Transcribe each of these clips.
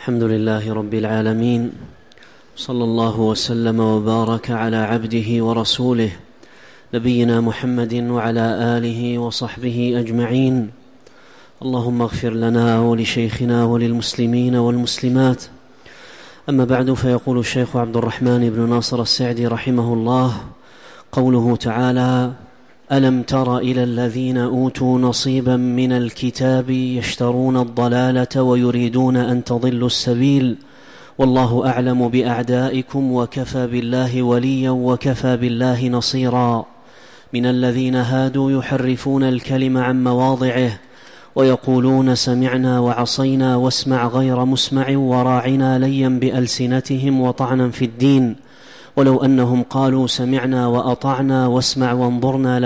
الحمد لله رب العالمين، صلى الله وسلم وبارك على عبده ورسوله نبينا محمد وعلى آله وصحبه أجمعين. اللهم اغفر لنا ولشيخنا وللمسلمين والمسلمات. أما بعد، فيقول الشيخ عبد الرحمن بن ناصر السعدي رحمه الله: قوله تعالى: ألم تر إلى الذين أوتوا نصيبا من الكتاب يشترون الضلالة ويريدون أن تضلوا السبيل والله أعلم بأعدائكم وكفى بالله وليا وكفى بالله نصيرا. من الذين هادوا يحرفون الكلم عن مواضعه ويقولون سمعنا وعصينا واسمع غير مسمع وراعنا ليا بألسنتهم وطعنا في الدين، ولو أنهم قالوا سمعنا وأطعنا واسمع وانظرنا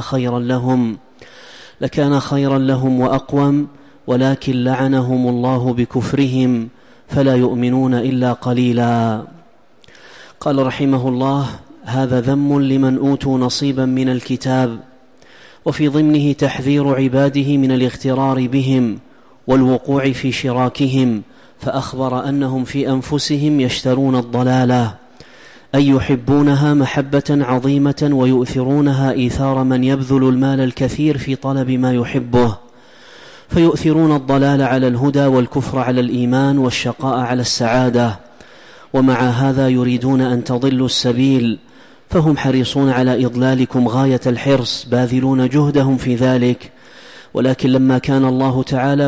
لكان خيرا لهم وأقوم، ولكن لعنهم الله بكفرهم فلا يؤمنون إلا قليلا. قال رحمه الله: هذا ذم لمن أوتوا نصيبا من الكتاب، وفي ضمنه تحذير عباده من الاغترار بهم والوقوع في شراكهم، فأخبر أنهم في أنفسهم يشترون الضلالة، أي يحبونها محبة عظيمة ويؤثرونها إيثار من يبذل المال الكثير في طلب ما يحبه، فيؤثرون الضلال على الهدى والكفر على الإيمان والشقاء على السعادة، ومع هذا يريدون أن تضلوا السبيل، فهم حريصون على إضلالكم غاية الحرص، باذلون جهدهم في ذلك. ولكن لما كان الله تعالى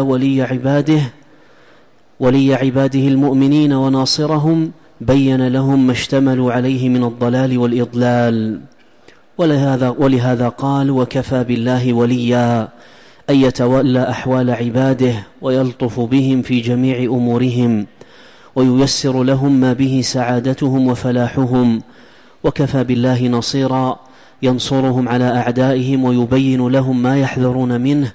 ولي عباده المؤمنين وناصرهم، بين لهم ما اشتملوا عليه من الضلال والإضلال، ولهذا قال: وكفى بالله وليا، أن يتولى أحوال عباده ويلطف بهم في جميع أمورهم وييسر لهم ما به سعادتهم وفلاحهم، وكفى بالله نصيرا، ينصرهم على أعدائهم ويبين لهم ما يحذرون منه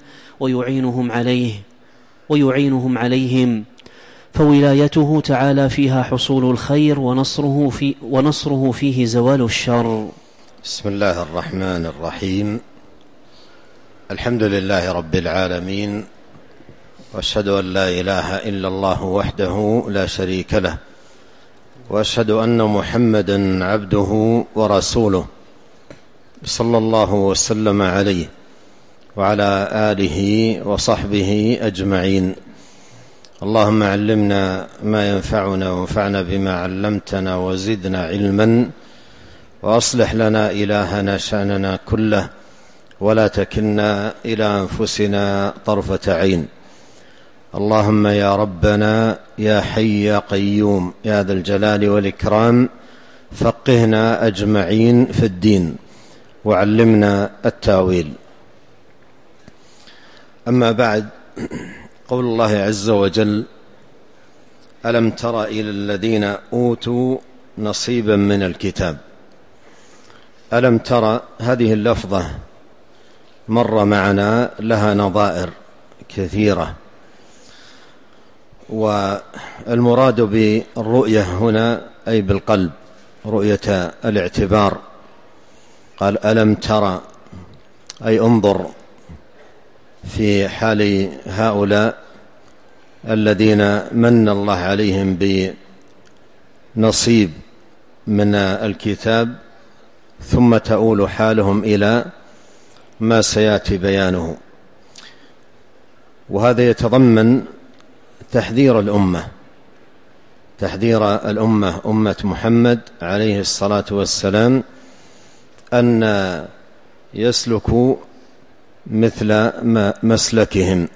ويعينهم عليهم، فولايته تعالى فيها حصول الخير ونصره فيه زوال الشر. بسم الله الرحمن الرحيم. الحمد لله رب العالمين، وأشهد أن لا إله إلا الله وحده لا شريك له، وأشهد أن محمدا عبده ورسوله، صلى الله وسلم عليه وعلى آله وصحبه أجمعين. اللهم علمنا ما ينفعنا وانفعنا بما علمتنا وزدنا علما، وأصلح لنا إلهنا شأننا كله، ولا تكلنا إلى أنفسنا طرفة عين. اللهم يا ربنا يا حي يا قيوم يا ذا الجلال والإكرام، فقهنا أجمعين في الدين وعلمنا التاويل. أما بعد، قول الله عز وجل: ألم تر إلى الذين أوتوا نصيبا من الكتاب. ألم تر هذه اللفظة مر معنا، لها نظائر كثيرة، والمراد بالرؤية هنا أي بالقلب، رؤية الاعتبار. قال: ألم تر، أي انظر في حال هؤلاء الذين من الله عليهم بنصيب من الكتاب، ثم تؤول حالهم إلى ما سيأتي بيانه. وهذا يتضمن تحذير الأمة أمة محمد عليه الصلاة والسلام، أن يسلكوا مثل مسلكهم،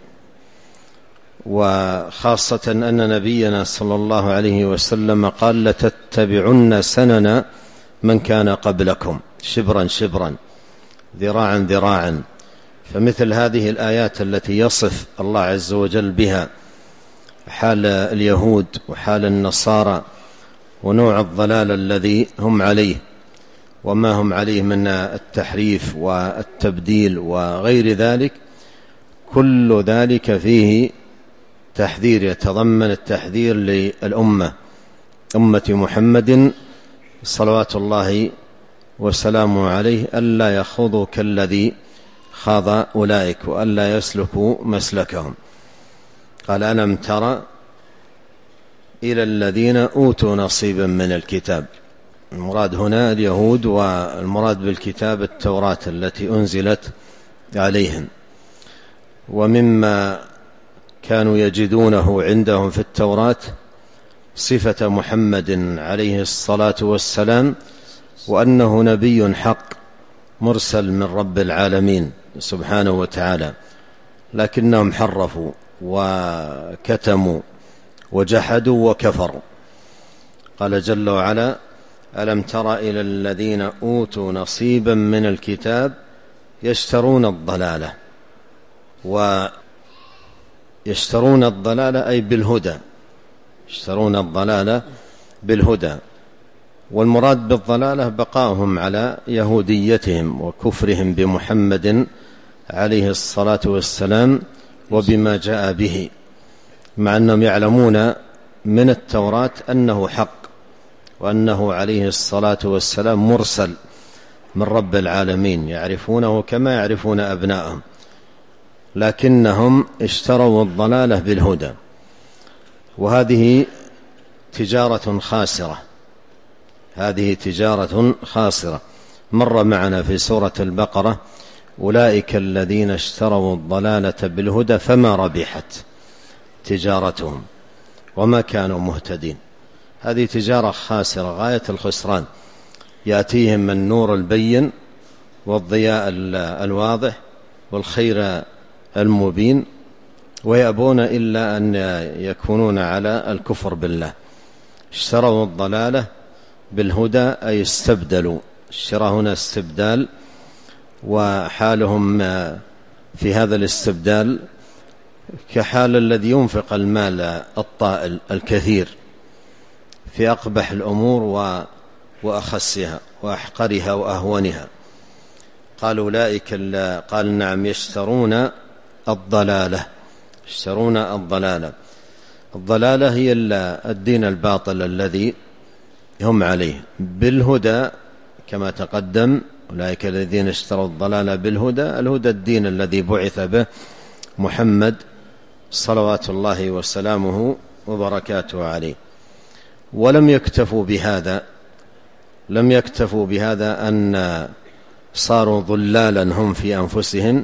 وخاصة أن نبينا صلى الله عليه وسلم قال: لتتبعن سنن من كان قبلكم شبرا شبرا ذراعا ذراعا. فمثل هذه الآيات التي يصف الله عز وجل بها حال اليهود وحال النصارى ونوع الضلال الذي هم عليه وما هم عليه من التحريف والتبديل وغير ذلك، كل ذلك فيه تحذير، يتضمن التحذير للأمة أمة محمد صلوات الله وسلامه عليه، ألا يخوضوا كالذي خاض أولئك وألا يسلكوا مسلكهم. قال: ألم ترى إلى الذين أوتوا نصيبا من الكتاب. المراد هنا اليهود، والمراد بالكتاب التوراة التي أنزلت عليهم. ومما كانوا يجدونه عندهم في التوراة صفة محمد عليه الصلاة والسلام، وأنه نبي حق مرسل من رب العالمين سبحانه وتعالى، لكنهم حرفوا وكتموا وجحدوا وكفروا. قال جل وعلا: ألم تر إلى الذين أوتوا نصيبا من الكتاب يشترون الضلالة، ويشترون الضلالة أي بالهدى، يشترون الضلالة بالهدى. والمراد بالضلالة بقاهم على يهوديتهم وكفرهم بمحمد عليه الصلاة والسلام وبما جاء به، مع أنهم يعلمون من التوراة أنه حق، وأنه عليه الصلاة والسلام مرسل من رب العالمين، يعرفونه كما يعرفون أبنائهم، لكنهم اشتروا الضلالة بالهدى. وهذه تجارة خاسرة، هذه تجارة خاسرة. مر معنا في سورة البقرة: أولئك الذين اشتروا الضلالة بالهدى فما ربحت تجارتهم وما كانوا مهتدين. هذه تجارة خاسرة غاية الخسران. يأتيهم النور البين والضياء الواضح والخير المبين، ويأبون إلا أن يكونون على الكفر بالله. اشتروا الضلالة بالهدى أي استبدلوا. الشراء هنا استبدال، وحالهم في هذا الاستبدال كحال الذي ينفق المال الطائل الكثير في أقبح الأمور وأخسها وأحقرها وأهونها. قال أولئك، قال نعم، يشترون الضلالة، يشترون الضلالة. الضلالة هي الدين الباطل الذي هم عليه بالهدى كما تقدم. أولئك الذين اشتروا الضلالة بالهدى، الهدى الدين الذي بعث به محمد صلوات الله وسلامه وبركاته عليه. ولم يكتفوا بهذا، لم يكتفوا بهذا أن صاروا ضلالا هم في أنفسهم،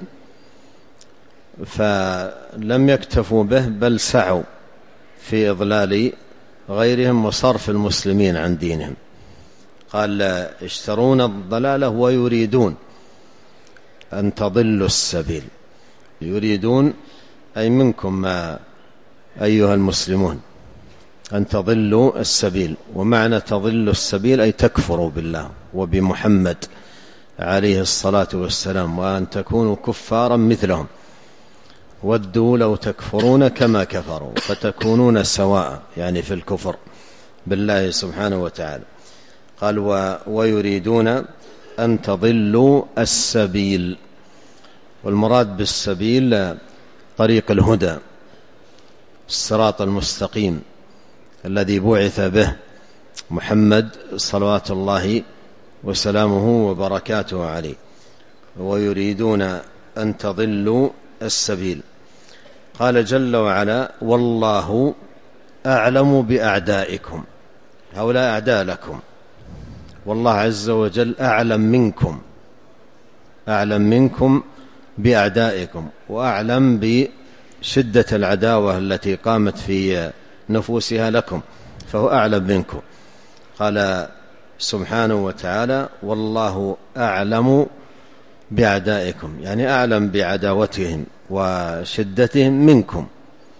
فلم يكتفوا به بل سعوا في إضلال غيرهم وصرف المسلمين عن دينهم. قال: يشترون الضلالة ويريدون أن تضلوا السبيل. يريدون أي منكم أيها المسلمون أن تضلوا السبيل. ومعنى تضلوا السبيل أي تكفروا بالله وبمحمد عليه الصلاة والسلام، وأن تكونوا كفارا مثلهم. ودوا لو تكفرون كما كفروا فتكونون سواء، يعني في الكفر بالله سبحانه وتعالى. قال: ويريدون أن تضلوا السبيل. والمراد بالسبيل طريق الهدى، الصراط المستقيم الذي بعث به محمد صلوات الله وسلامه وبركاته عليه. ويريدون أن تضلوا السبيل. قال جل وعلا: والله أعلم بأعدائكم. هؤلاء أعداء لكم، والله عز وجل أعلم منكم، أعلم منكم بأعدائكم، وأعلم بشدة العداوة التي قامت في نفوسها لكم، فهو أعلم منكم. قال سبحانه وتعالى: والله أعلم بأعدائكم، يعني أعلم بعداوتهم وشدتهم منكم.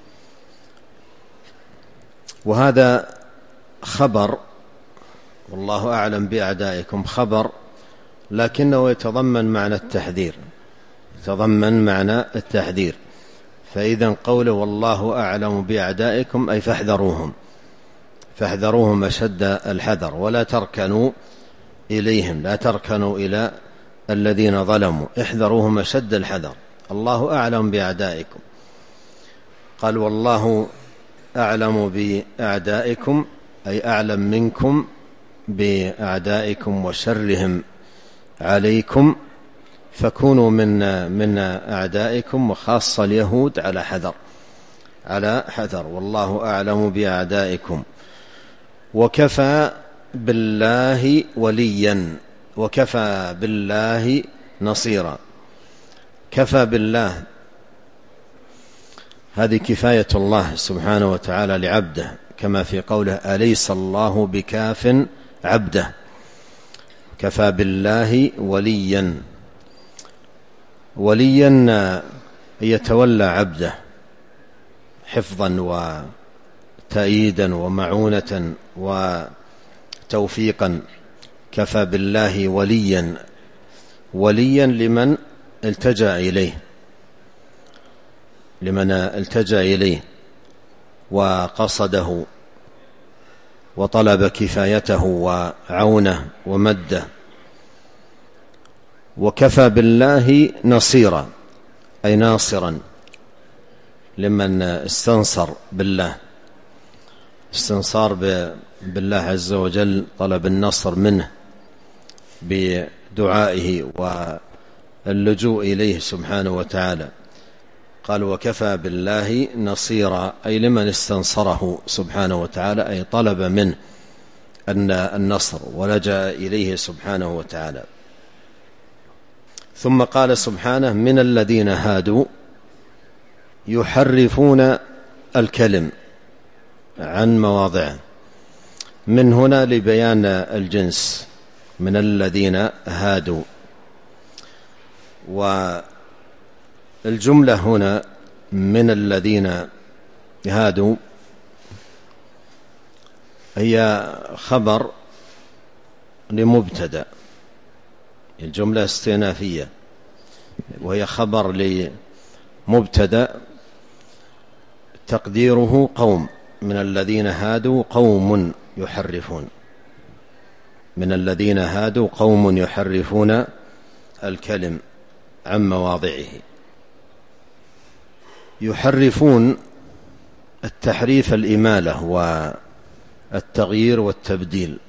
وهذا خبر، والله أعلم بأعدائكم خبر، لكنه يتضمن معنى التحذير، يتضمن معنى التحذير. فإذا قوله والله أعلم بأعدائكم أي فاحذروهم، فاحذروهم أشد الحذر، ولا تركنوا إليهم، لا تركنوا إلى الذين ظلموا، احذروهم أشد الحذر. الله أعلم بأعدائكم. قال: والله أعلم بأعدائكم أي أعلم منكم بأعدائكم وشرهم عليكم، فكونوا من أعدائكم، وخاصة اليهود على حذر، على حذر، والله أعلم بأعدائكم. وكفى بالله وليا، وكفى بالله نصيرا. كفى بالله هذه كفاية الله سبحانه وتعالى لعبده، كما في قوله أليس الله بكاف عبده. كفى بالله وليا، وليا يتولى عبده حفظا وتأييدا ومعونة وتوفيقا. كفى بالله وليا، وليا لمن التجأ إليه، لمن التجأ إليه وقصده وطلب كفايته وعونه ومده. وكفى بالله نصيرا، أي ناصرا لمن استنصر بالله، استنصار بالله عز وجل، طلب النصر منه بدعائه واللجوء إليه سبحانه وتعالى. قال وكفى بالله نصيرا، أي لمن استنصره سبحانه وتعالى، أي طلب منه أن النصر ولجأ إليه سبحانه وتعالى. ثم قال سبحانه من الذين هادوا يحرفون الكلم عن مواضعه. من هنا لبيان الجنس، من الذين هادوا. والجملة هنا من الذين هادوا هي خبر لمبتدأ، الجملة استئنافية، وهي خبر لمبتدأ تقديره قوم. من الذين هادوا قوم يحرفون، من الذين هادوا قوم يحرفون الكلم عن مواضعه. يحرفون التحريف الإمالة والتغيير والتبديل،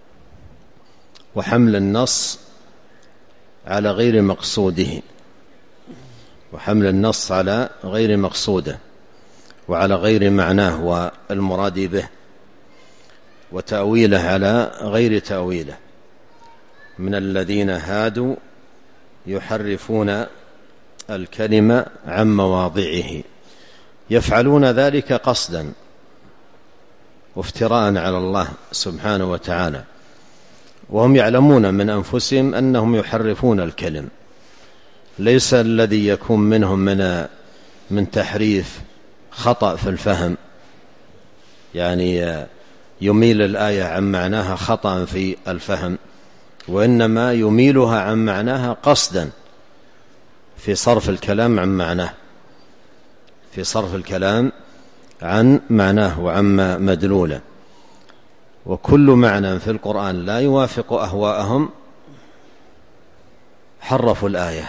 وحمل النص على غير مقصوده، وحمل النص على غير مقصوده وعلى غير معناه والمراد به، وتأويله على غير تأويله. من الذين هادوا يحرفون الكلمة عن مواضعه، يفعلون ذلك قصدا وافتراء على الله سبحانه وتعالى، وهم يعلمون من أنفسهم أنهم يحرفون الكلم. ليس الذي يكون منهم من تحريف خطأ في الفهم، يعني يميل الآية عن معناها خطأ في الفهم، وإنما يميلها عن معناها قصدا في صرف الكلام عن معناه، في صرف الكلام عن معناه وعن مدلوله. وكل معنى في القرآن لا يوافق أهواءهم حرفوا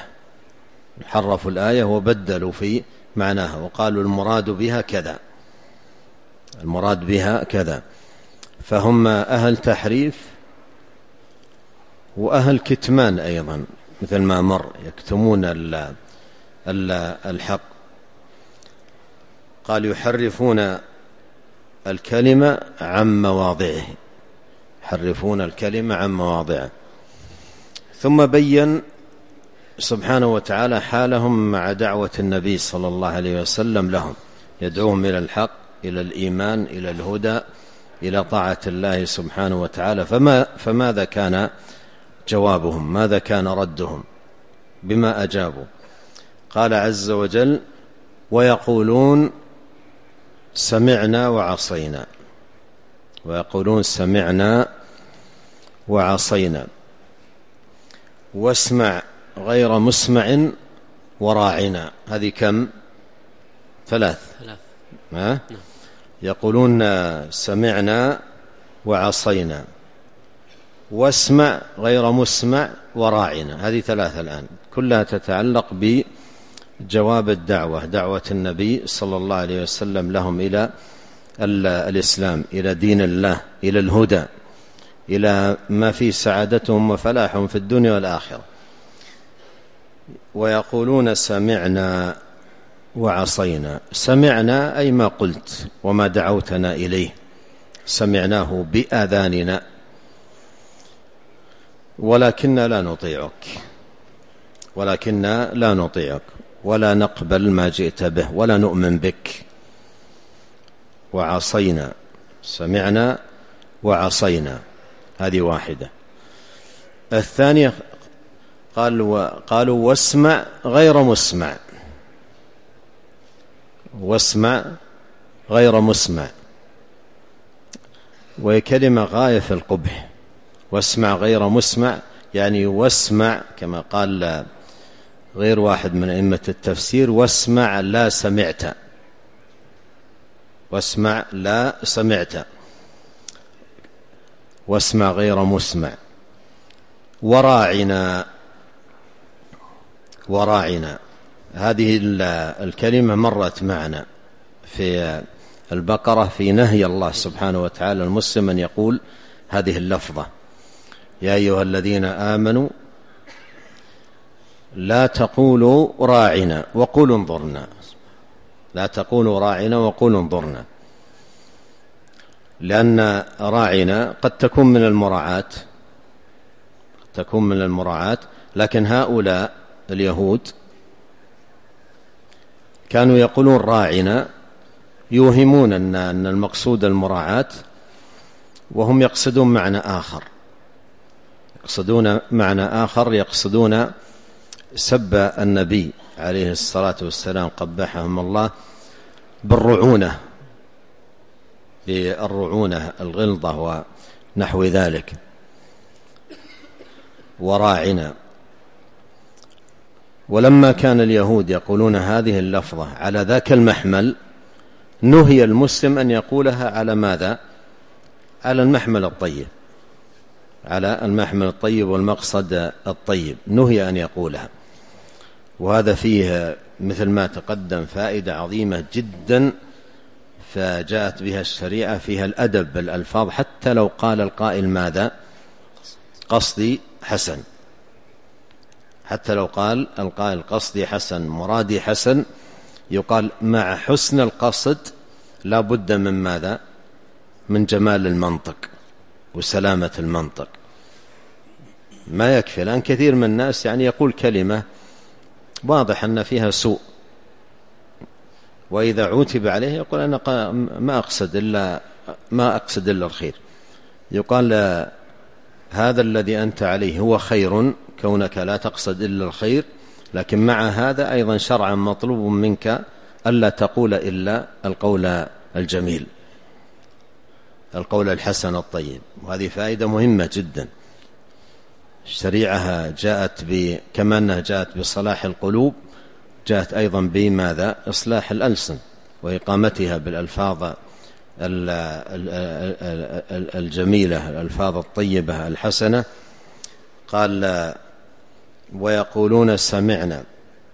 الآية وبدلوا في معناها وقالوا المراد بها كذا، المراد بها كذا. فهم أهل تحريف وأهل كتمان أيضا، مثل ما مر، يكتمون الحق. قال يحرفون الكلمة عن مواضعه، يحرفون الكلمة عن مواضعه. ثم بين سبحانه وتعالى حالهم مع دعوة النبي صلى الله عليه وسلم لهم، يدعوهم إلى الحق، إلى الإيمان، إلى الهدى، إلى طاعة الله سبحانه وتعالى. فماذا كان جوابهم؟ ماذا كان ردهم؟ بما أجابوا؟ قال عز وجل ويقولون سمعنا وعصينا، ويقولون سمعنا وعصينا، واسمع غير مسمع وراعنا. هذه كم؟ ثلاث. يقولون سمعنا وعصينا، واسمع غير مسمع وراعنا. هذه ثلاثة الآن، كلها تتعلق بجواب الدعوة، دعوة النبي صلى الله عليه وسلم لهم إلى الإسلام، إلى دين الله، إلى الهدى، إلى ما فيه سعادتهم وفلاحهم في الدنيا والآخرة. ويقولون سمعنا، وعصينا. سمعنا أي ما قلت وما دعوتنا إليه، سمعناه بآذاننا ولكننا لا نطيعك ولا نقبل ما جئت به ولا نؤمن بك. وعصينا، سمعنا وعصينا، هذه واحدة. الثانية قالوا واسمع غير مسمع، واسمع غير مسمع، وهي كلمة غاية في القبح. واسمع غير مسمع يعني واسمع كما قال غير واحد من أئمة التفسير: واسمع لا سمعت، واسمع لا سمعت، واسمع غير مسمع. وراعنا، وراعنا هذه الكلمة مرت معنا في البقرة في نهي الله سبحانه وتعالى المسلم أن يقول هذه اللفظة: يا أيها الذين آمنوا لا تقولوا راعنا وقولوا انظرنا، لا تقولوا راعنا وقولوا انظرنا، لأن راعنا قد تكون من المراعاة، لكن هؤلاء اليهود كانوا يقولون راعنا يوهمون أن المقصود المراعاة، وهم يقصدون معنى آخر، يقصدون سب النبي عليه الصلاة والسلام قبحهم الله بالرعونة، الغلظة ونحو ذلك. وراعنا. ولما كان اليهود يقولون هذه اللفظة على ذاك المحمل، نهي المسلم أن يقولها على ماذا؟ على المحمل الطيب، على المحمل الطيب والمقصد الطيب، نهي أن يقولها. وهذا فيه مثل ما تقدم فائدة عظيمة جدا، فجاءت بها الشريعة فيها الأدب بالألفاظ، حتى لو قال القائل ماذا؟ قصدي حسن، حتى لو قال القائل قصدي حسن مرادي حسن، يقال مع حسن القصد لا بد من ماذا؟ من جمال المنطق وسلامة المنطق. ما يكفي، لأن كثير من الناس يعني يقول كلمة واضح أن فيها سوء، وإذا عوتب عليه يقول أنا ما أقصد إلا الخير. يقال هذا الذي أنت عليه هو خير، كونك لا تقصد إلا الخير، لكن مع هذا أيضا شرعا مطلوب منك ألا تقول إلا القول الجميل، القول الحسن الطيب. وهذه فائدة مهمة جدا. الشريعة جاءت كما أنها جاءت بصلاح القلوب، جاءت أيضا بماذا؟ إصلاح الألسن وإقامتها بالألفاظ الجميلة، الألفاظ الطيبة الحسنة. قال ويقولون سمعنا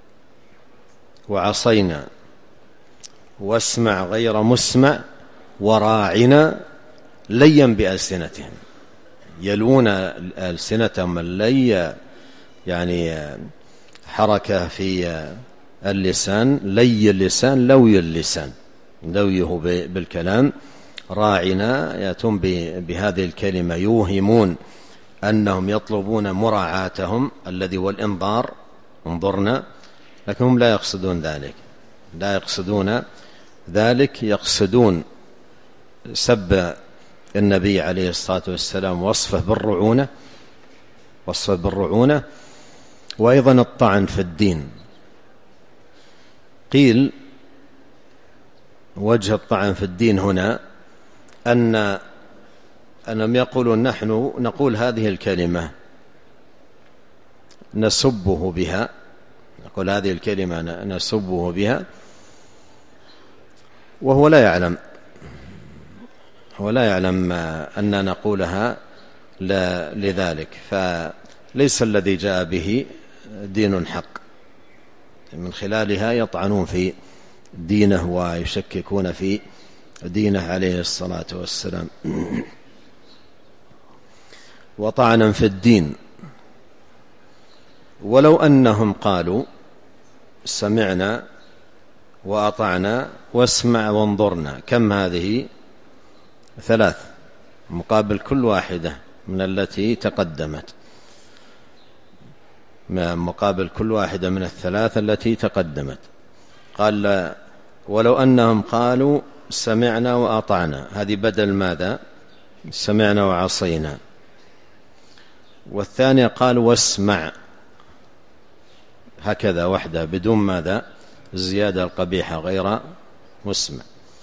وعصينا واسمع غير مسمع وراعنا ليا بألسنتهم، يلون ألسنتهم اللي يعني حركة في اللسان، لي اللسان لوي اللسان، لويه بالكلام. راعنا يأتون بهذه الكلمة يوهمون أنهم يطلبون مراعاتهم الذي والإنظار، انظرنا، لكن هم لا يقصدون ذلك، لا يقصدون ذلك، يقصدون سب النبي عليه الصلاة والسلام، وصفه بالرعونة، وأيضا الطعن في الدين. قيل وجه الطعن في الدين هنا أنهم يقولون نحن نقول هذه الكلمة نسبه بها، نقول هذه الكلمة نسبه بها وهو لا يعلم، أن نقولها لذلك، فليس الذي جاء به دين حق، من خلالها يطعنون في دينه ويشككون في دينه عليه الصلاة والسلام. وطعنا في الدين. ولو أنهم قالوا سمعنا وأطعنا واسمع وانظرنا. كم هذه؟ 3 مقابل كل واحدة من التي تقدمت، مقابل كل واحدة من ال3 التي تقدمت. قال ولو أنهم قالوا سمعنا وأطعنا، هذه بدل ماذا؟ سمعنا وعصينا. والثانية قال واسمع، هكذا وحده بدون ماذا؟ الزيادة القبيحة غير مسمع.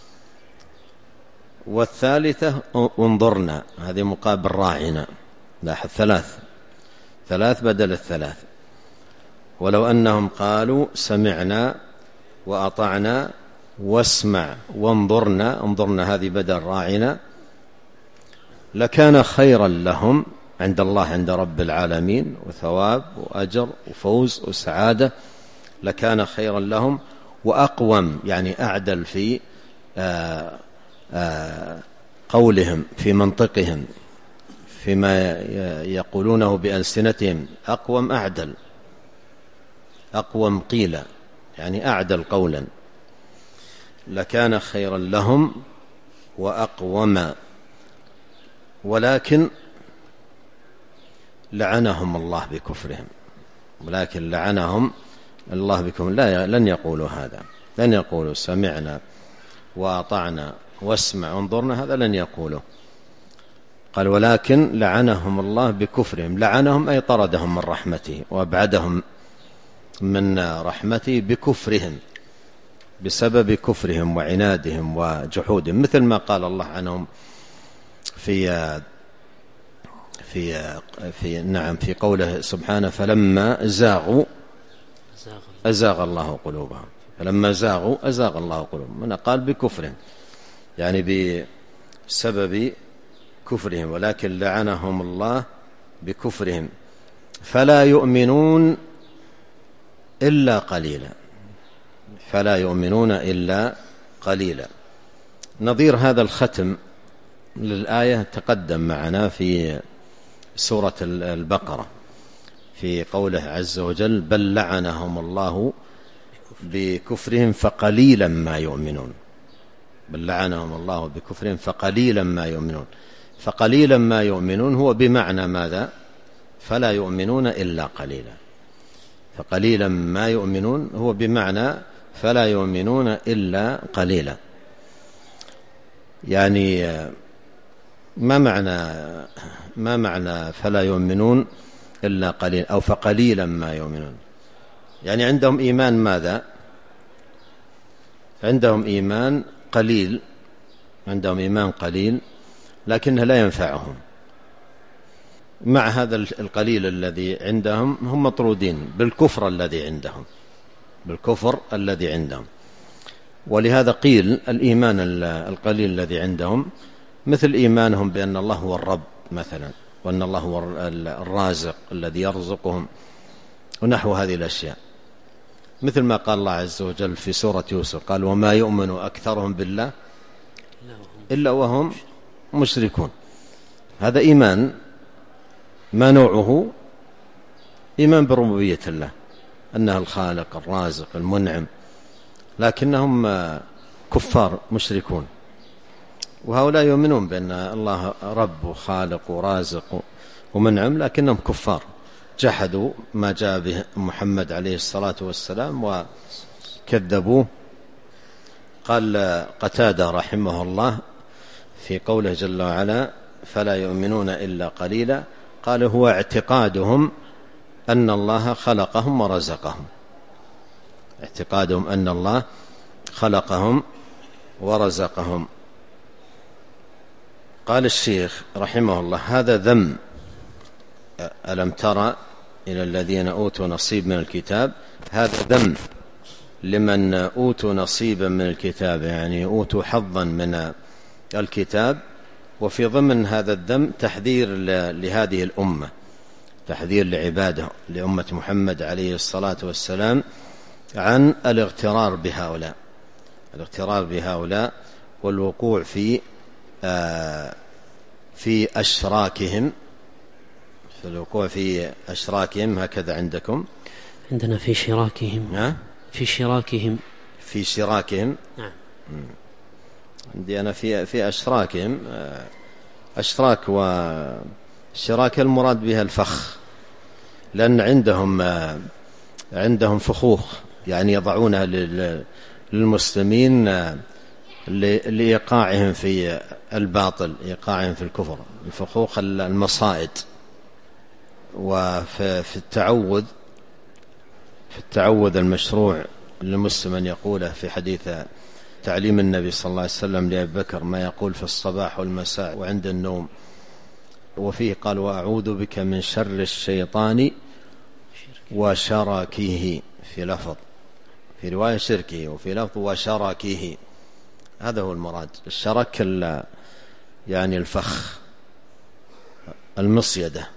والثالثة انظرنا، هذه مقابل راعنا. لاحظ 3 بدل ال3. ولو أنهم قالوا سمعنا وأطعنا واسمع وانظرنا، انظرنا هذه بدل راعنا، لكان خيرا لهم عند الله، عند رب العالمين، وثواب وأجر وفوز وسعادة. لكان خيرا لهم وأقوم، يعني أعدل في قولهم، في منطقهم، فيما يقولونه بألسنتهم. أقوم أعدل، أقوم قيلا، يعني أعدل قولا. لكان خيرا لهم وأقوم، ولكن لعنهم الله بكفرهم. ولكن لعنهم الله بكفرهم، لن يقولوا هذا، لن يقولوا سمعنا وأطعنا واسمع وانظرنا، هذا لن يقولوا. قال ولكن لعنهم الله بكفرهم. لعنهم أي طردهم من رحمته وأبعدهم من رحمته بكفرهم، بسبب كفرهم وعنادهم وجحودهم، مثل ما قال الله عنهم في قوله سبحانه فلما زاغوا أزاغ الله قلوبهم. فلما زاغوا أزاغ الله قلوبهم، من قال بكفرهم، يعني بسبب كفرهم. ولكن لعنهم الله بكفرهم فلا يؤمنون إلا قليلا، فلا يؤمنون إلا قليلا. نظير هذا الختم للآية تقدم معنا في سورة البقرة، في قوله عز وجل بل لعنهم الله بكفرهم فقليلا ما يؤمنون. بل لعنهم الله بكفرهم فقليلا ما يؤمنون. فقليلا ما يؤمنون هو بمعنى ماذا؟ فلا يؤمنون إلا قليلا. فقليلا ما يؤمنون هو بمعنى فلا يؤمنون إلا قليلا. يعني ما معنى فلا يؤمنون إلا قليلا أو فقليلا ما يؤمنون؟ يعني عندهم إيمان ماذا؟ عندهم إيمان قليل، عندهم إيمان قليل لكنه لا ينفعهم. مع هذا القليل الذي عندهم هم مطرودين بالكفر الذي عندهم، بالكفر الذي عندهم. ولهذا قيل الإيمان القليل الذي عندهم مثل إيمانهم بأن الله هو الرب مثلا، وأن الله هو الرازق الذي يرزقهم، ونحو هذه الأشياء. مثل ما قال الله عز وجل في سورة يوسف قال وما يؤمن أكثرهم بالله إلا وهم مشركون. هذا إيمان ما نوعه؟ إيمان بربوبية الله، أنه الخالق الرازق المنعم، لكنهم كفار مشركون. وهؤلاء يؤمنون بأن الله رب وخالق ورازق ومنعم، لكنهم كفار، جحدوا ما جاء به محمد عليه الصلاة والسلام وكذبوه. قال قتادة رحمه الله في قوله جل وعلا فلا يؤمنون إلا قليلا، قال هو اعتقادهم أن الله خلقهم ورزقهم، اعتقادهم أن الله خلقهم ورزقهم. قال الشيخ رحمه الله هذا ذم. ألم ترى إلى الذين أوتوا نصيب من الكتاب، هذا ذم لمن أوتوا نصيبا من الكتاب، يعني أوتوا حظا من الكتاب. وفي ضمن هذا الذم تحذير لهذه الأمة، تحذير لعباده لأمة محمد عليه الصلاة والسلام عن الاغترار بهؤلاء، الاغترار بهؤلاء والوقوع في أشراكهم، في الوقوع في أشراكهم. هكذا عندكم؟ عندنا في شراكهم. ها؟ في شراكهم. في شراكهم. نعم. عندي أنا في أشراكهم، أشراك وشراك المراد بها الفخ، لأن عندهم فخوخ يعني يضعونها للمسلمين لإيقاعهم في الباطل، إيقاعهم في الكفر، الفخوخ المصائد. وفي التعوذ المشروع للمسلم أن يقوله في حديث تعليم النبي صلى الله عليه وسلم لأبي بكر ما يقول في الصباح والمساء وعند النوم، وفيه قال: وأعوذ بك من شر الشيطان وشراكيه، في لفظ، في رواية شركه، وفي لفظ وشراكيه. هذا هو المراد. الشرك يعني الفخ، المصيدة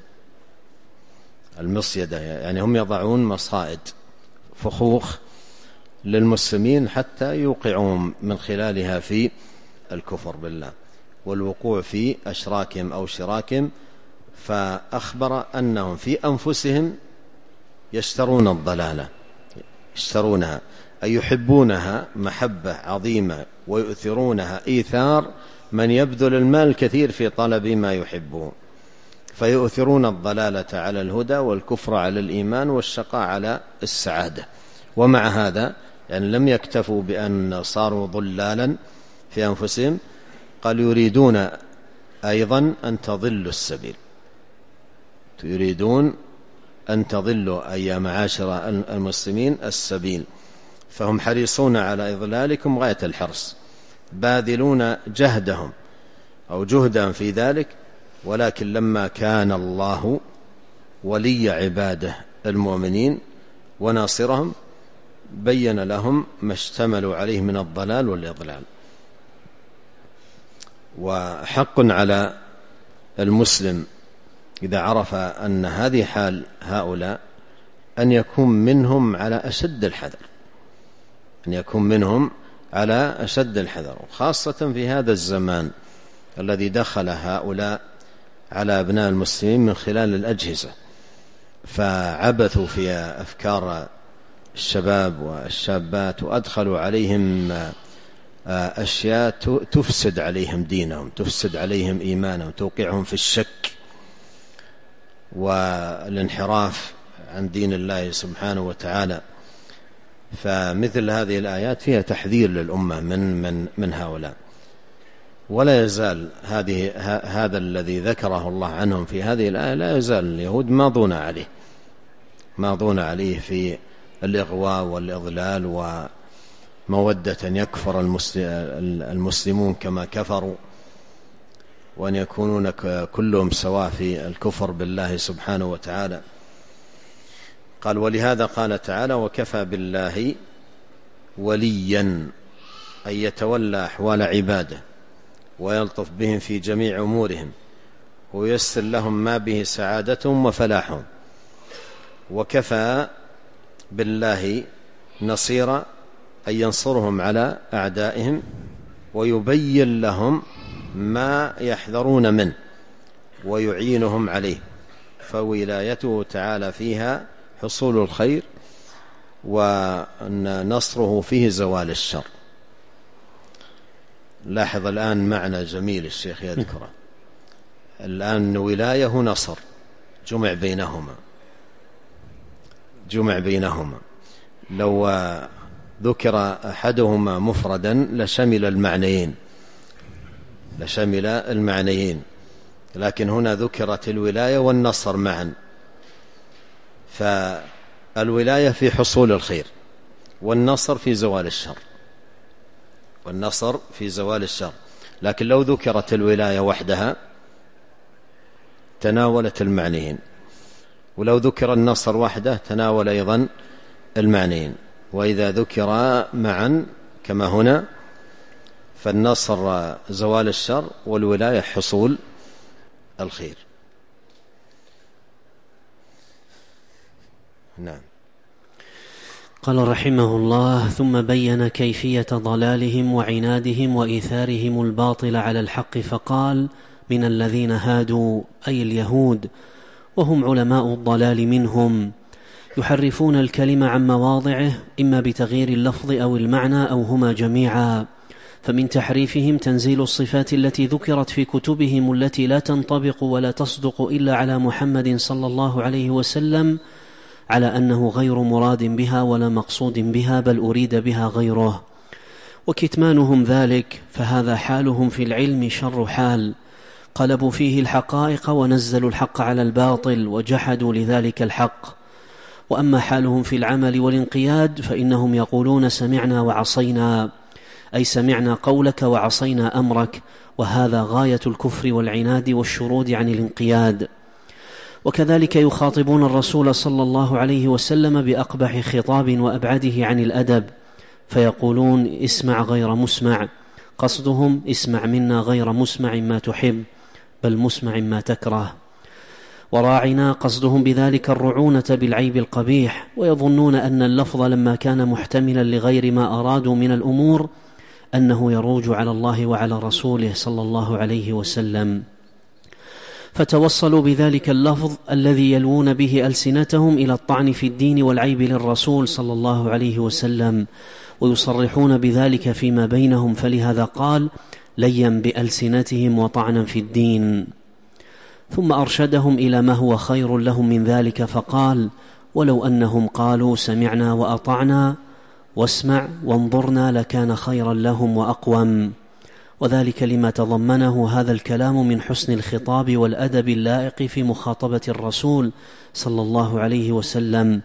يعني هم يضعون مصائد، فخوخ للمسلمين حتى يوقعهم من خلالها في الكفر بالله والوقوع في أشراكهم أو شراكهم. فأخبر أنهم في أنفسهم يشترون الضلالة، يشترونها أي يحبونها محبة عظيمة، ويؤثرونها إيثار من يبذل المال الكثير في طلب ما يحبون، فيؤثرون الضلالة على الهدى والكفر على الإيمان والشقاء على السعادة. ومع هذا يعني لم يكتفوا بأن صاروا ضلالا في أنفسهم، قال يريدون أيضا أن تضلوا السبيل، يريدون أن تضلوا أي معاشر المسلمين السبيل، فهم حريصون على إضلالكم غاية الحرص، باذلون جهدهم أو جهدهم في ذلك. ولكن لما كان الله ولي عباده المؤمنين وناصرهم بين لهم ما اشتملوا عليه من الضلال والإضلال. وحق على المسلم إذا عرف أن هذه حال هؤلاء أن يكون منهم على أشد الحذر، أن يكون منهم على أشد الحذر، خاصة في هذا الزمان الذي دخل هؤلاء على أبناء المسلمين من خلال الأجهزة، فعبثوا في أفكار الشباب والشابات، وأدخلوا عليهم أشياء تفسد عليهم دينهم، تفسد عليهم إيمانهم، توقعهم في الشك والانحراف عن دين الله سبحانه وتعالى. فمثل هذه الآيات فيها تحذير للأمة من هؤلاء. ولا يزال هذا الذي ذكره الله عنهم في هذه الآية، لا يزال اليهود ماضون عليه في الإغواء والإضلال، ومودة يكفر المسلمون كما كفروا، وأن يكونون كلهم سواء في الكفر بالله سبحانه وتعالى. قال: ولهذا قال تعالى: وكفى بالله وليا، أي يتولى أحوال عباده ويلطف بهم في جميع أمورهم وييسر لهم ما به سعادتهم وفلاحهم. وكفى بالله نصيرا، أي ينصرهم على أعدائهم ويبين لهم ما يحذرون منه ويعينهم عليه، فولايته تعالى فيها حصول الخير، ونصره فيه زوال الشر. لاحظ الآن معنى جميل الشيخ يذكره الآن: ولاية نصر، جمع بينهما. لو ذكر أحدهما مفردا لشمل المعنيين، لكن هنا ذكرت الولاية والنصر معا، فالولاية في حصول الخير، والنصر في زوال الشر. لكن لو ذكرت الولاية وحدها تناولت المعنيين، ولو ذكر النصر وحده تناول أيضا المعنيين. وإذا ذكر معا كما هنا فالنصر زوال الشر، والولاية حصول الخير. نعم. قال رحمه الله: ثم بين كيفية ضلالهم وعنادهم وإيثارهم الباطل على الحق، فقال: من الذين هادوا، أي اليهود، وهم علماء الضلال منهم، يحرفون الكلم عن مواضعه إما بتغيير اللفظ أو المعنى أو هما جميعا. فمن تحريفهم تنزيل الصفات التي ذكرت في كتبهم التي لا تنطبق ولا تصدق إلا على محمد صلى الله عليه وسلم على أنه غير مراد بها ولا مقصود بها، بل أريد بها غيره. وكتمانهم ذلك فهذا حالهم في العلم شر حال، قلبوا فيه الحقائق ونزلوا الحق على الباطل وجحدوا لذلك الحق. وأما حالهم في العمل والانقياد فإنهم يقولون سمعنا وعصينا، أي سمعنا قولك وعصينا أمرك، وهذا غاية الكفر والعناد والشرود عن الانقياد. وكذلك يخاطبون الرسول صلى الله عليه وسلم بأقبح خطاب وأبعده عن الأدب، فيقولون اسمع غير مسمع، قصدهم اسمع منا غير مسمع ما تحب، بل مسمع ما تكره. وراعنا قصدهم بذلك الرعونة بالعيب القبيح، ويظنون أن اللفظ لما كان محتملا لغير ما أرادوا من الأمور أنه يروج على الله وعلى رسوله صلى الله عليه وسلم، فتوصلوا بذلك اللفظ الذي يلوون به ألسنتهم إلى الطعن في الدين والعيب للرسول صلى الله عليه وسلم، ويصرحون بذلك فيما بينهم. فلهذا قال ليا بألسنتهم وطعنا في الدين. ثم أرشدهم إلى ما هو خير لهم من ذلك فقال ولو أنهم قالوا سمعنا وأطعنا واسمع وانظرنا لكان خيرا لهم وأقوم، وذلك لما تضمنه هذا الكلام من حسن الخطاب والأدب اللائق في مخاطبة الرسول صلى الله عليه وسلم،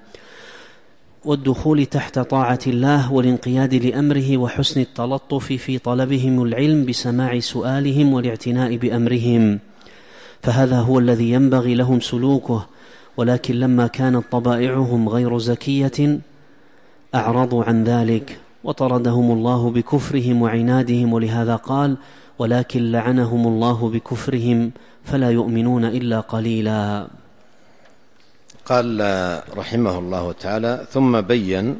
والدخول تحت طاعة الله والانقياد لأمره، وحسن التلطف في طلبهم العلم بسماع سؤالهم والاعتناء بأمرهم، فهذا هو الذي ينبغي لهم سلوكه. ولكن لما كانت طبائعهم غير زكية أعرضوا عن ذلك وطردهم الله بكفرهم وعنادهم، ولهذا قال ولكن لعنهم الله بكفرهم فلا يؤمنون إلا قليلا. قال رحمه الله تعالى ثم بين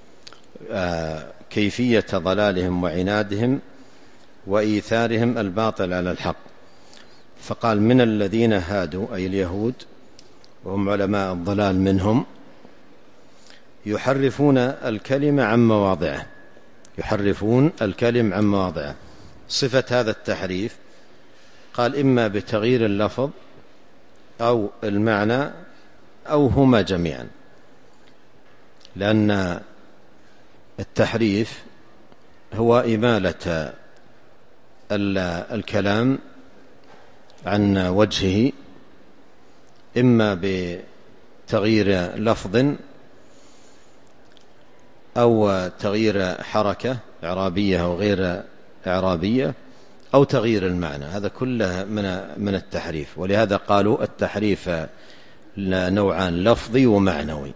كيفية ضلالهم وعنادهم وإيثارهم الباطل على الحق، فقال من الذين هادوا أي اليهود وهم علماء الضلال منهم يحرفون الكلمة عن مواضعه، يحرفون الكلم عن مواضعه. صفة هذا التحريف قال إما بتغيير اللفظ أو المعنى أو هما جميعا، لأن التحريف هو إمالة الكلام عن وجهه، إما بتغيير لفظ أو تغيير حركة إعرابية أو غير إعرابية أو تغيير المعنى، هذا كله من التحريف. ولهذا قالوا التحريف نوعان، لفظي ومعنوي،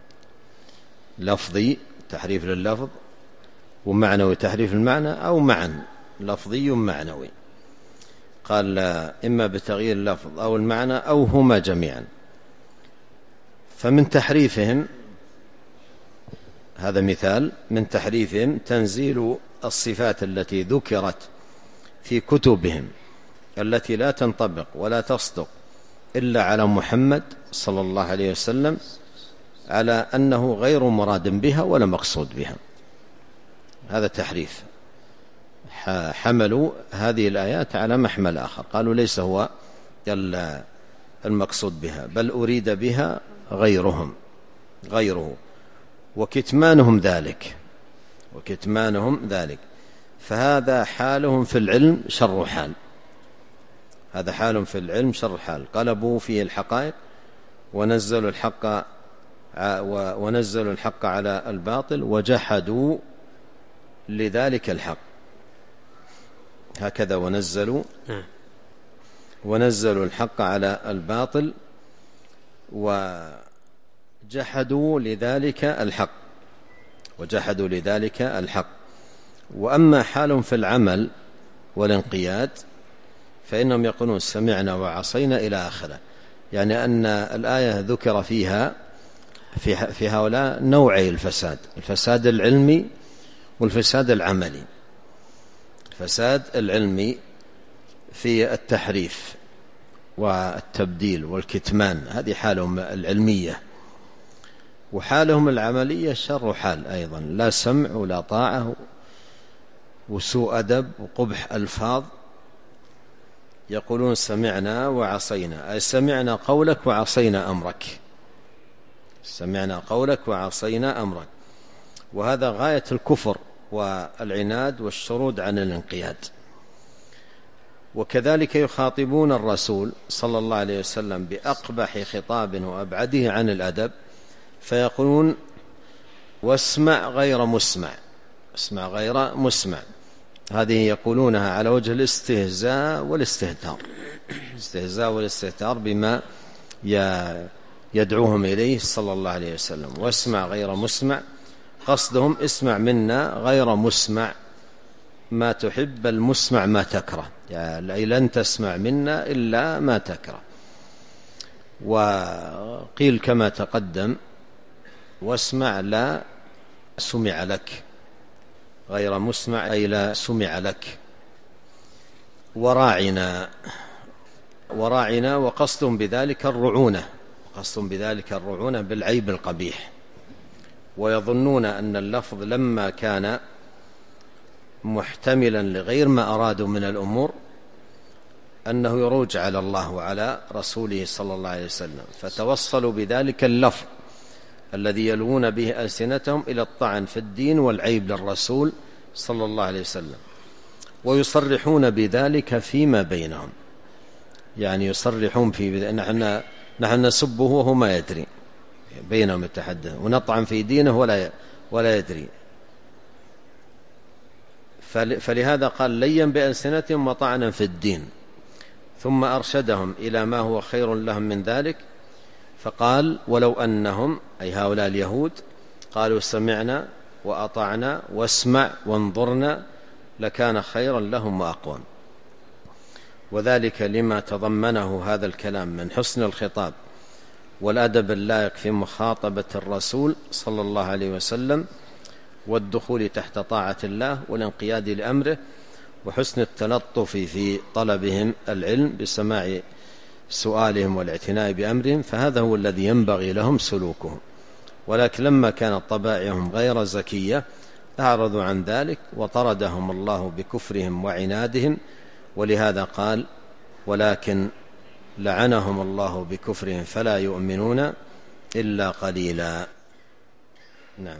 لفظي تحريف لللفظ، ومعنوي تحريف المعنى، أو معا لفظي معنوي. قال إما بتغيير اللفظ أو المعنى أو هما جميعا. فمن تحريفهم هذا مثال من تحريفهم تنزيل الصفات التي ذكرت في كتبهم التي لا تنطبق ولا تصدق إلا على محمد صلى الله عليه وسلم على أنه غير مراد بها ولا مقصود بها، هذا تحريف. حملوا هذه الآيات على محمل آخر، قالوا ليس هو المقصود بها بل أريد بها غيره. وكتمانهم ذلك فهذا حالهم في العلم شر حال، هذا حالهم في العلم شر حال، قلبوا فيه الحقائق ونزلوا الحق على الباطل وجحدوا لذلك الحق. هكذا ونزلوا الحق على الباطل وجحدوا لذلك الحق. وأما حالهم في العمل والانقياد فإنهم يقولون سمعنا وعصينا إلى آخره، يعني أن الآية ذكر فيها في هؤلاء نوعي الفساد العلمي والفساد العملي. الفساد العلمي في التحريف والتبديل والكتمان، هذه حالهم العلمية، وحالهم العملية شر حال أيضا، لا سمع ولا طاعة وسوء أدب وقبح ألفاظ. يقولون سمعنا وعصينا، أي سمعنا قولك وعصينا أمرك، سمعنا قولك وعصينا أمرك. وهذا غاية الكفر والعناد والشرود عن الانقياد. وكذلك يخاطبون الرسول صلى الله عليه وسلم بأقبح خطاب وأبعده عن الأدب، فيقولون واسمع غير مسمع، اسمع غير مسمع. هذه يقولونها على وجه الاستهزاء والاستهتار، الاستهزاء والاستهتار بما يدعوهم إليه صلى الله عليه وسلم. واسمع غير مسمع، قصدهم اسمع منا غير مسمع ما تحب، المسمع ما تكره، يعني لن تسمع منا إلا ما تكره. وقيل كما تقدم واسمع لا سمع لك، غير مسمع أي لا سمع لك. وراعنا، وراعنا، وقصدهم بذلك الرعونة، قصدهم بذلك الرعونة بالعيب القبيح. ويظنون أن اللفظ لما كان محتملا لغير ما أرادوا من الأمور أنه يروج على الله وعلى رسوله صلى الله عليه وسلم، فتوصلوا بذلك اللفظ الذي يلوون به ألسنتهم إلى الطعن في الدين والعيب للرسول صلى الله عليه وسلم، ويصرحون بذلك فيما بينهم. يعني يصرحون في نحن نسبه وهو ما يدري، بينهم يتحدث، ونطعن في دينه ولا يدري. فلهذا قال لين بألسنتهم وطعنا في الدين، ثم أرشدهم إلى ما هو خير لهم من ذلك، فقال ولو أنهم، أي هؤلاء اليهود، قالوا سمعنا وأطعنا واسمع وانظرنا لكان خيرا لهم وأقوم. وذلك لما تضمنه هذا الكلام من حسن الخطاب والأدب اللائق في مخاطبة الرسول صلى الله عليه وسلم، والدخول تحت طاعة الله والانقياد لأمره، وحسن التلطف في طلبهم العلم بسماع سؤالهم والاعتناء بأمرهم، فهذا هو الذي ينبغي لهم سلوكه. ولكن لما كانت طبائعهم غير زكية أعرضوا عن ذلك وطردهم الله بكفرهم وعنادهم. ولهذا قال ولكن لعنهم الله بكفرهم فلا يؤمنون إلا قليلا. نعم.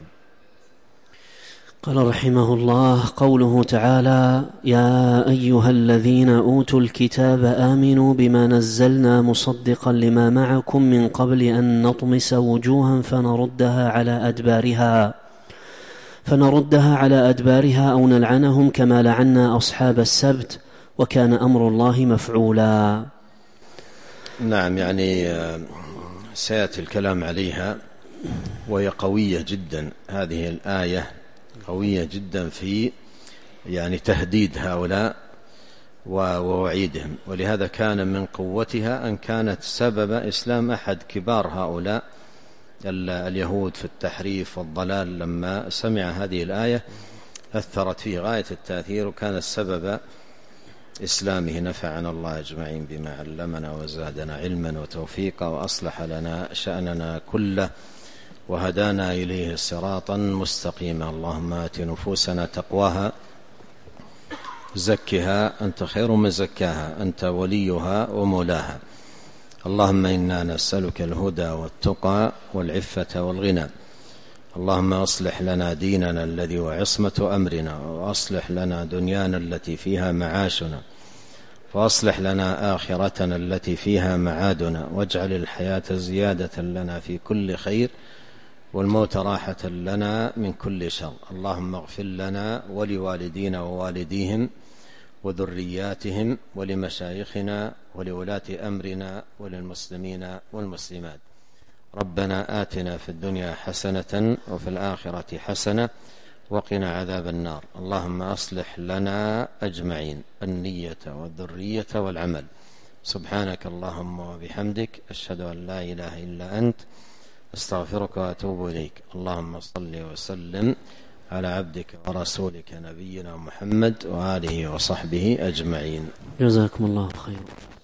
قال رحمه الله: قوله تعالى: يا أيها الذين أوتوا الكتاب آمنوا بما نزلنا مصدقا لما معكم من قبل أن نطمس وجوها فنردها على أدبارها أو نلعنهم كما لعنا أصحاب السبت وكان أمر الله مفعولا. نعم، يعني سيأتي الكلام عليها، وهي قوية جدا. هذه الآية قوية جدا في يعني تهديد هؤلاء ووعيدهم. ولهذا كان من قوتها أن كانت سبب إسلام أحد كبار هؤلاء اليهود في التحريف والضلال. لما سمع هذه الآية أثرت فيه غاية التأثير، وكان السبب إسلامه. نفعنا الله أجمعين بما علمنا وزادنا علما وتوفيقا، وأصلح لنا شأننا كله، وهدانا إليه صراطا مستقيما. اللهم آت نفوسنا تقواها زكها أنت خير من زكاها أنت وليها ومولاها. اللهم إنا نسألك الهدى والتقى والعفة والغنى. اللهم أصلح لنا ديننا الذي هو عصمة أمرنا، وأصلح لنا دنيانا التي فيها معاشنا، وأصلح لنا آخرتنا التي فيها معادنا، واجعل الحياة زيادة لنا في كل خير، والموت راحة لنا من كل شر. اللهم اغفر لنا ولوالدينا ووالديهم وذرياتهم ولمشايخنا ولولاة أمرنا وللمسلمين والمسلمات. ربنا آتنا في الدنيا حسنة وفي الآخرة حسنة وقنا عذاب النار. اللهم أصلح لنا أجمعين النية والذرية والعمل. سبحانك اللهم وبحمدك، أشهد أن لا إله إلا أنت، استغفرك وأتوب إليك. اللهم صل وسلم على عبدك ورسولك نبينا محمد وآله وصحبه أجمعين. جزاكم الله خيرا.